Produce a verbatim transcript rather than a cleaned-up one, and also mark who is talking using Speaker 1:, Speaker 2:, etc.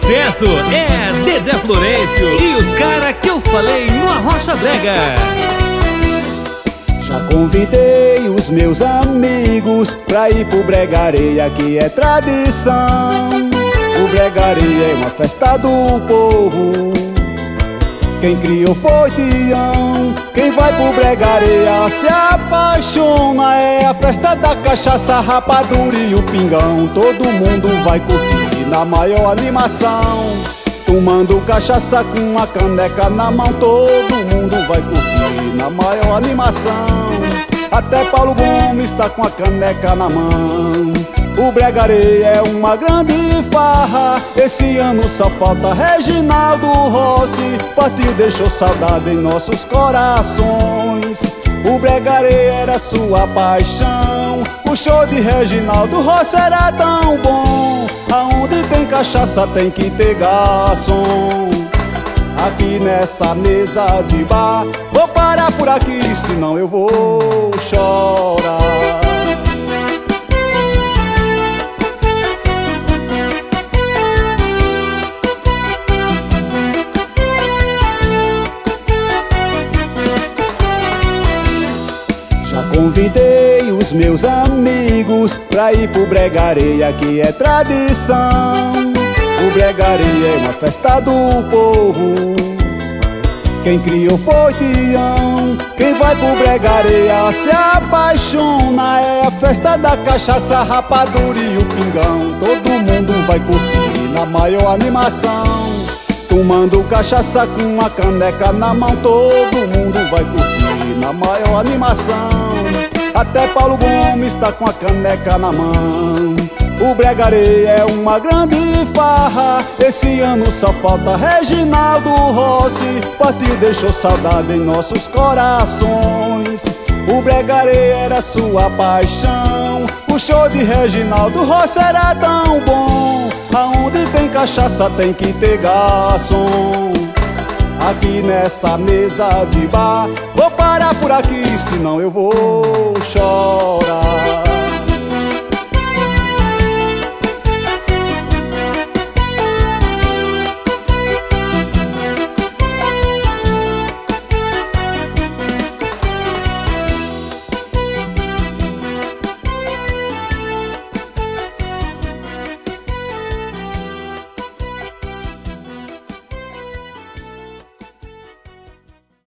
Speaker 1: sucesso é Dedé Florencio e os cara que eu falei no Arrocha Brega.
Speaker 2: Já convidei os meus amigos pra ir pro Bregareia, que é tradição. O Bregareia é uma festa do povo, quem criou foi Tião. Quem vai pro Bregareia se apaixona, é a festa da cachaça, a rapadura e o pingão. Todo mundo vai curtir na maior animação, tomando cachaça com a caneca na mão. Todo mundo vai curtir na maior animação, até Paulo Gomes tá com a caneca na mão. O Bregareia é uma grande farra, esse ano só falta Reginaldo Rossi. Partiu, deixou saudade em nossos corações. O Bregareia era sua paixão, o show de Reginaldo Rossi era tão bom. Aonde tem cachaça tem que ter garçom. Aqui nessa mesa de bar, vou parar por aqui, senão eu vou chorar. Convidei os meus amigos pra ir pro Bregareia, que é tradição. O Bregareia é uma festa do povo, quem criou foi Tião. Quem vai pro Bregareia se apaixona, é a festa da cachaça, a rapadura e o pingão. Todo mundo vai curtir na maior animação, tomando cachaça com a caneca na mão. Todo mundo vai curtir na maior animação, até Paulo Gomes tá com a caneca na mão. O Bregareia é uma grande farra, esse ano só falta Reginaldo Rossi. Partiu, deixou saudade em nossos corações. O Bregareia era sua paixão, o show de Reginaldo Rossi era tão bom. Aonde tem cachaça tem que ter garçom. Aqui nessa mesa de bar, vou parar por aqui, senão eu vou chorar.